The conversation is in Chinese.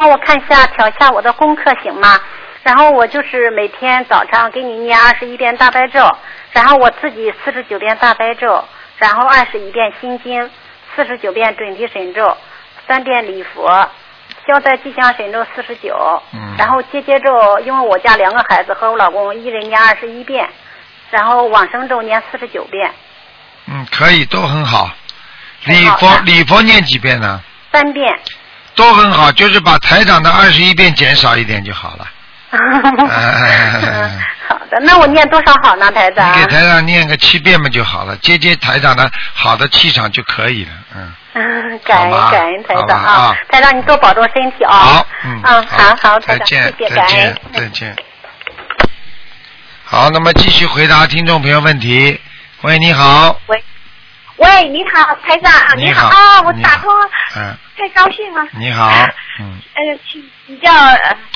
帮我看一下调一下我的功课行吗？然后我就是每天早上给你念21遍大悲咒，然后我自己49遍大悲咒，然后21遍心经，49遍准提神咒，3遍礼佛，消灾吉祥神咒49，然后结节咒，因为我家2个孩子和我老公一人念21遍，然后往生咒念49遍。 可以，都很好。礼佛念几遍呢？3 遍。 都很好，就是把台长的21遍减少一点就好了。 好的，那我念多少好呢，台长？ 你给台长念个7遍嘛就好了，接台长的好的气场就可以了。 感恩台长啊！台长你多保重身体啊！ 好， 好，台长，谢谢，感恩， 再见。好，那么继续回答听众朋友问题。喂，你好。 喂，你好，台长， 你好啊，我打通了，太高兴了。 你好， 请教